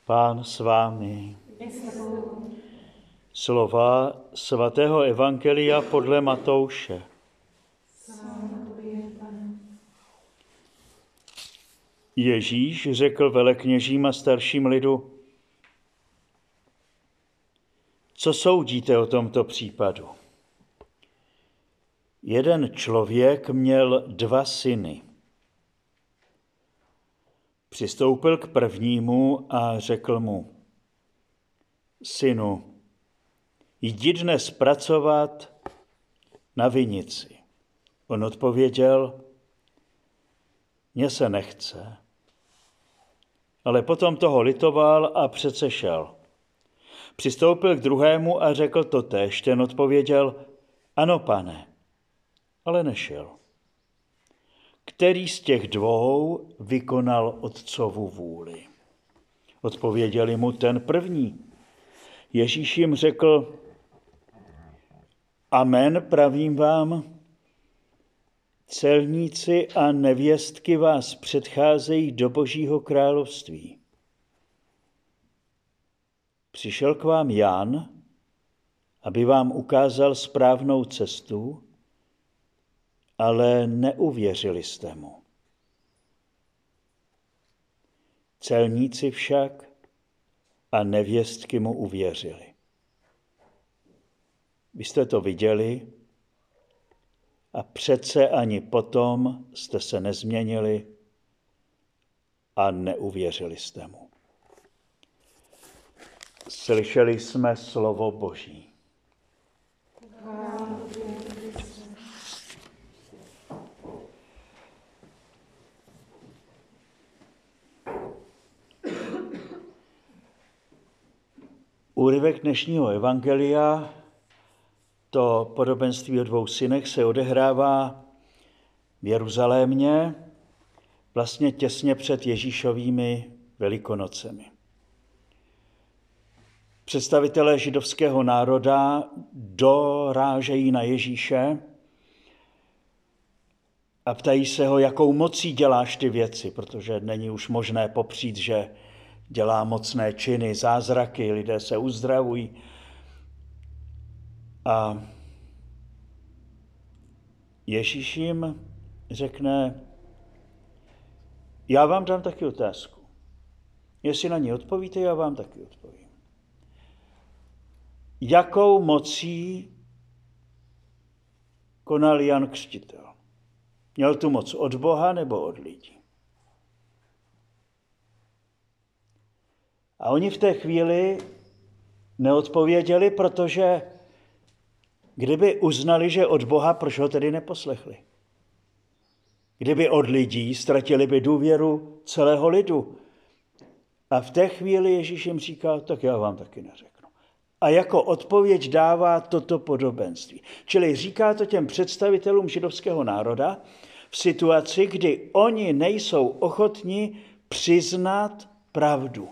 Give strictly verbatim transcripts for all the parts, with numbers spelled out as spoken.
Pán s vámi. Slova svatého evangelia podle Matouše. Ježíš řekl velekněžím a starším lidu: Co soudíte o tomto případu? Jeden člověk měl dva syny. Přistoupil k prvnímu a řekl mu: Synu, jdi dnes pracovat na vinici. On odpověděl: Mně se nechce. Ale potom toho litoval a přece šel. Přistoupil k druhému a řekl totéž. Ten odpověděl: Ano, pane, ale nešel. Který z těch dvou vykonal otcovu vůli? Odpověděli mu: ten první. Ježíš jim řekl: Amen, pravím vám, celníci a nevěstky vás předcházejí do Božího království. Přišel k vám Jan, aby vám ukázal správnou cestu, ale neuvěřili jste mu. Celníci však a nevěstky mu uvěřili. Vy jste to viděli a přece ani potom jste se nezměnili a neuvěřili jste mu. Slyšeli jsme slovo Boží. Úryvek dnešního evangelia, to podobenství o dvou synech, se odehrává v Jeruzalémě, vlastně těsně před Ježíšovými Velikonocemi. Představitelé židovského národa dorážejí na Ježíše a ptají se ho, jakou mocí děláš ty věci, protože není už možné popřít, že dělá mocné činy, zázraky, lidé se uzdravují. A Ježíš jim řekne: já vám dám taky otázku. Jestli na ní odpovíte, já vám taky odpovím. Jakou mocí konal Jan Křtitel? Měl tu moc od Boha nebo od lidí? A oni v té chvíli neodpověděli, protože kdyby uznali, že od Boha, proč ho tedy neposlechli? Kdyby od lidí, ztratili by důvěru celého lidu. A v té chvíli Ježíš jim říká: tak já vám taky neřeknu. A jako odpověď dává toto podobenství. Čili říká to těm představitelům židovského národa v situaci, kdy oni nejsou ochotni přiznat pravdu.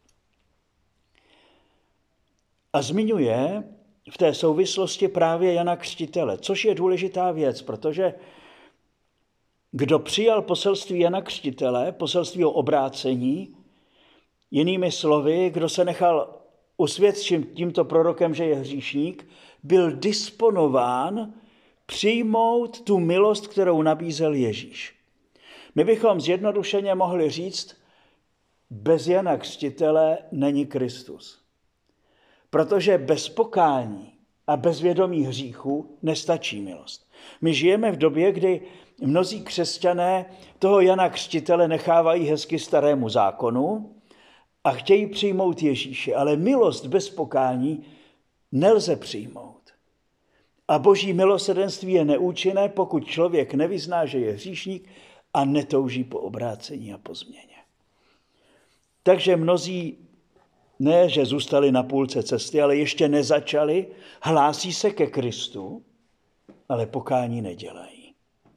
A zmiňuje v té souvislosti právě Jana Křtitele, což je důležitá věc, protože kdo přijal poselství Jana Křtitele, poselství o obrácení, jinými slovy, kdo se nechal usvědčit tímto prorokem, že je hříšník, byl disponován přijmout tu milost, kterou nabízel Ježíš. My bychom zjednodušeně mohli říct: bez Jana Křtitele není Kristus. Protože bez pokání a bez vědomí hříchu nestačí milost. My žijeme v době, kdy mnozí křesťané toho Jana Křtitele nechávají hezky starému zákonu a chtějí přijmout Ježíše, ale milost bez pokání nelze přijmout. A Boží milosrdenství je neúčinné, pokud člověk nevyzná, že je hříšník a netouží po obrácení a po změně. Takže mnozí ne, že zůstali na půlce cesty, ale ještě nezačali, hlásí se ke Kristu, ale pokání nedělají.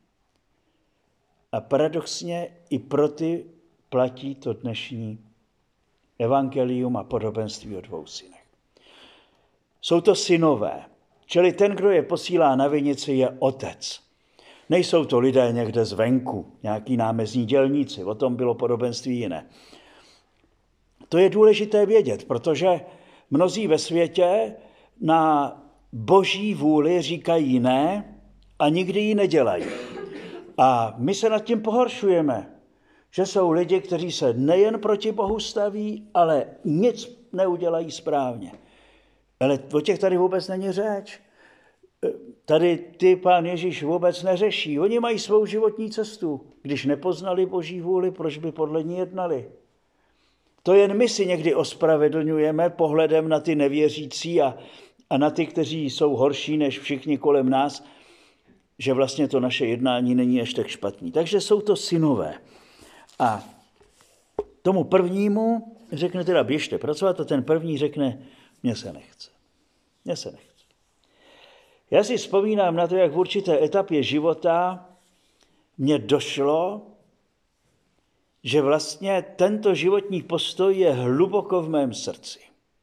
A paradoxně i pro ty platí to dnešní evangelium a podobenství o dvou synech. Jsou to synové, čili ten, kdo je posílá na vinici, je otec. Nejsou to lidé někde zvenku, nějaký námezní dělníci, o tom bylo podobenství jiné. To je důležité vědět, protože mnozí ve světě na boží vůli říkají ne a nikdy ji nedělají. A my se nad tím pohoršujeme, že jsou lidi, kteří se nejen proti Bohu staví, ale nic neudělají správně. Ale o těch tady vůbec není řeč. Tady ty Pán Ježíš vůbec neřeší. Oni mají svou životní cestu. Když nepoznali boží vůli, proč by podle ní jednali? To jen my si někdy ospravedlňujeme pohledem na ty nevěřící a, a na ty, kteří jsou horší než všichni kolem nás, že vlastně to naše jednání není až tak špatný. Takže jsou to synové. A tomu prvnímu řekne teda běžte pracovat a ten první řekne mně se nechce. Mně se nechce. Já si vzpomínám na to, jak v určité etapě života mně došlo, že vlastně tento životní postoj je hluboko v mém srdci.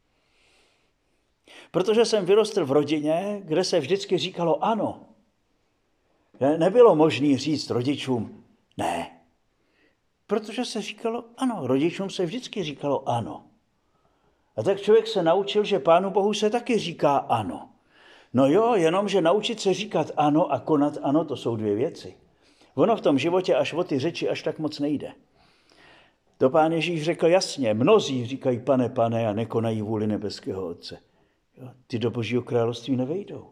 Protože jsem vyrostl v rodině, kde se vždycky říkalo ano. Nebylo možné říct rodičům ne. Protože se říkalo ano. Rodičům se vždycky říkalo ano. A tak člověk se naučil, že Pánu Bohu se taky říká ano. No jo, jenomže naučit se říkat ano a konat ano, to jsou dvě věci. Ono v tom životě až o ty řeči až tak moc nejde. To Pán Ježíš řekl jasně, mnozí říkají pane, pane a nekonají vůli nebeského Otce. Jo, ty do Božího království nevejdou.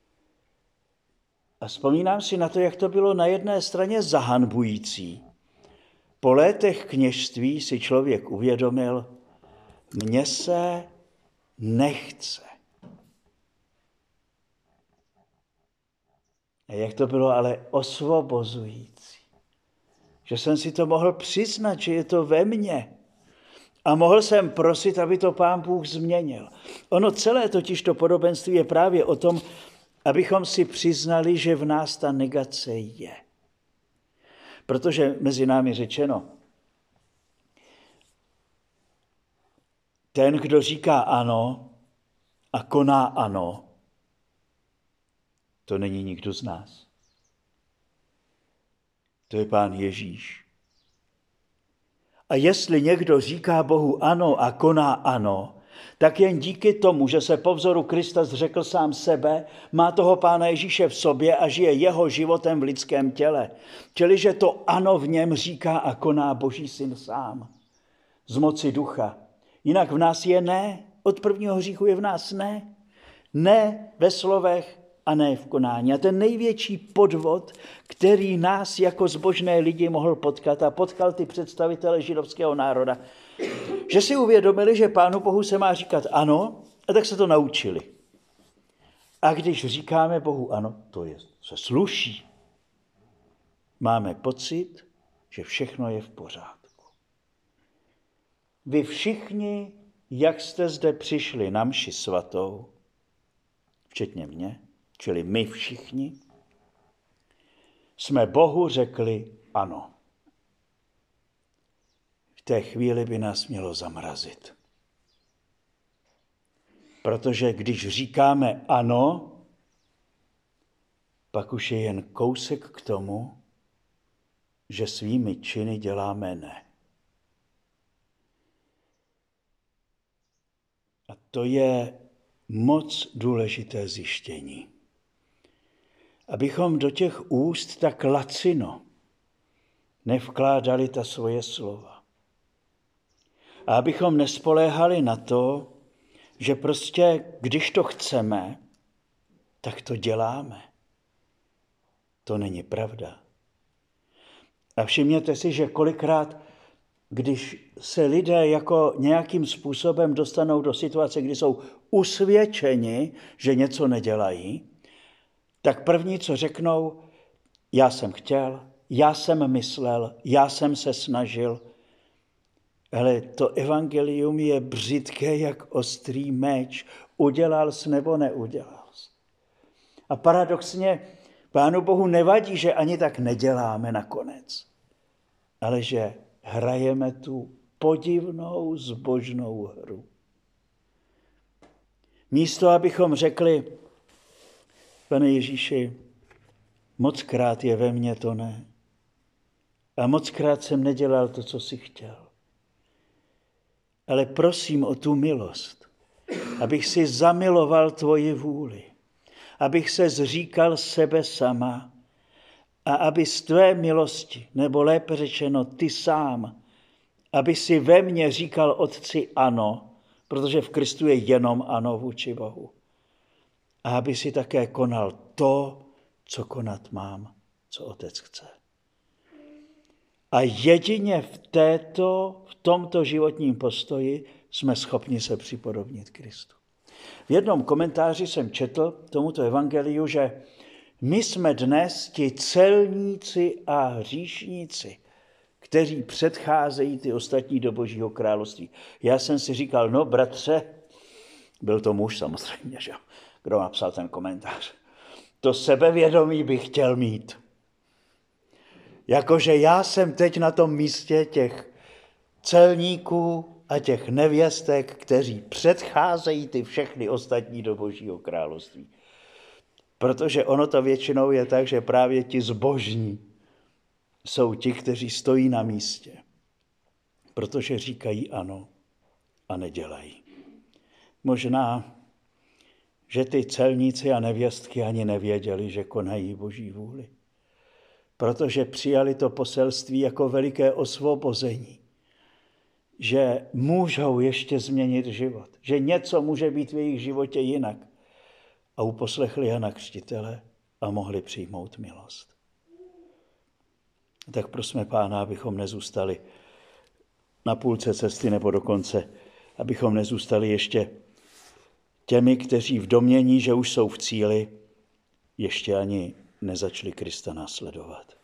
A vzpomínám si na to, jak to bylo na jedné straně zahanbující. Po létech kněžství si člověk uvědomil, mně se nechce. A jak to bylo ale osvobozující. Že jsem si to mohl přiznat, že je to ve mně. A mohl jsem prosit, aby to Pán Bůh změnil. Ono celé totiž to podobenství je právě o tom, abychom si přiznali, že v nás ta negace je. Protože mezi námi řečeno, ten, kdo říká ano a koná ano, to není nikdo z nás. To je Pán Ježíš. A jestli někdo říká Bohu ano a koná ano, tak jen díky tomu, že se po vzoru Krista zřekl sám sebe, má toho Pána Ježíše v sobě a žije jeho životem v lidském těle. Čili, že to ano v něm říká a koná Boží syn sám. Z moci ducha. Jinak v nás je ne. Od prvního hříchu je v nás ne. Ne ve slovech a ne v konání. A ten největší podvod, který nás jako zbožné lidi mohl potkat a potkal ty představitele židovského národa, že si uvědomili, že Pánu Bohu se má říkat ano, a tak se to naučili. A když říkáme Bohu ano, to je, se sluší. Máme pocit, že všechno je v pořádku. Vy všichni, jak jste zde přišli na mši svatou, včetně mě, čili my všichni, jsme Bohu řekli ano. V té chvíli by nás mělo zamrazit. Protože když říkáme ano, pak už je jen kousek k tomu, že svými činy děláme ne. A to je moc důležité zjištění. Abychom do těch úst tak lacino nevkládali ta svoje slova. A abychom nespoléhali na to, že prostě, když to chceme, tak to děláme. To není pravda. A všimněte si, že kolikrát, když se lidé jako nějakým způsobem dostanou do situace, kdy jsou usvědčeni, že něco nedělají, tak první, co řeknou, já jsem chtěl, já jsem myslel, já jsem se snažil. Ale to evangelium je břitké jak ostrý meč. Udělal jsi nebo neudělal jsi. A paradoxně Pánu Bohu nevadí, že ani tak neděláme nakonec, ale že hrajeme tu podivnou zbožnou hru. Místo, abychom řekli, Pane Ježíši, mockrát je ve mně to ne. A mockrát jsem nedělal to, co jsi chtěl. ale prosím o tu milost, abych si zamiloval tvoji vůli, abych se zříkal sebe sama a aby z tvé milosti, nebo lépe řečeno ty sám, aby si ve mně říkal Otci ano, protože v Kristu je jenom ano vůči Bohu. A aby si také konal to, co konat mám, co Otec chce. A jedině v, této, v tomto životním postoji jsme schopni se připodobnit Kristu. V jednom komentáři jsem četl tomuto evangeliu, že my jsme dnes ti celníci a hříšníci, kteří předcházejí ty ostatní do Božího království. Já jsem si říkal, no bratře, byl to muž samozřejmě, že? Kdo napsal ten komentář. To sebevědomí bych chtěl mít. Jakože já jsem teď na tom místě těch celníků a těch nevěstek, kteří předcházejí ty všechny ostatní do Božího království. Protože ono to většinou je tak, že právě ti zbožní jsou ti, kteří stojí na místě. Protože říkají ano a nedělají. Možná, že ty celníci a nevěstky ani nevěděli, že konají Boží vůli. Protože přijali to poselství jako veliké osvobození. Že můžou ještě změnit život. Že něco může být v jejich životě jinak. A uposlechli Jana Křtitele a mohli přijmout milost. Tak prosme Pána, abychom nezůstali na půlce cesty nebo dokonce, abychom nezůstali ještě těmi, kteří v domnění, že už jsou v cíli, ještě ani nezačali Krista následovat.